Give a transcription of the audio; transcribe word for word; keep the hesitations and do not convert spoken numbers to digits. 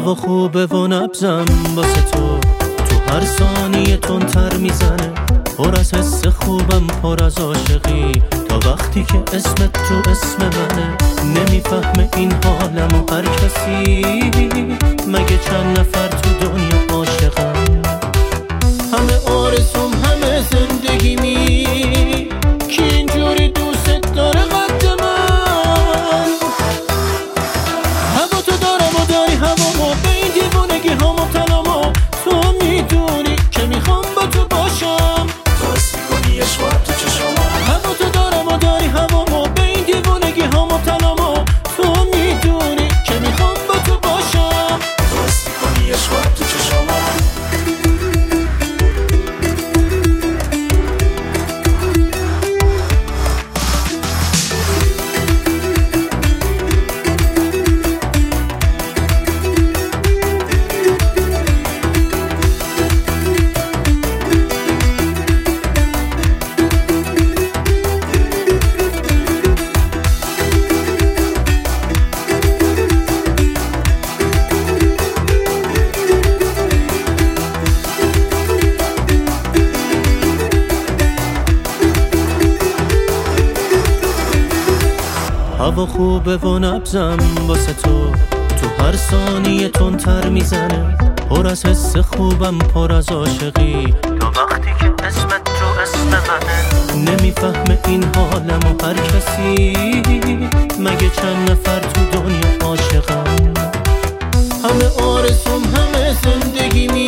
هوا خوبه و نبزم واسه تو، تو هر ثانیه تندتر میزنه، پر از حس خوبم پر از عاشقی، تا وقتی که اسمت تو اسم منه. نمیفهمه این حالمو هر کسی، مگه چند نفر تو دنیا عاشقم. همه آرزوم همه زندگیمی، کی اینجوری دوست داره قد من. هوا تو دارم و داری هوامو، به این دیوونگی ها مبتلامو، تو میدونی که میخوام با تو باشم. تو حس میکنی عشق تو چشامو، هوا تو دارم و داری هوامو، به این دیوونگی ها مبتلامو، تو میدونی که میخوام با تو باشم. تو حس میکنی عشق تو چشامو. هوا خوبه و نبزم واسه تو، تو هر ثانیه تندتر میزنه، پر از حس خوبم پر از عاشقی، تا وقتی که اسمت تو اسم منه. نمیفهمه این حالمو هر کسی، مگه چند نفر تو دنیا عاشقم. همه آرزوم همه زندگی می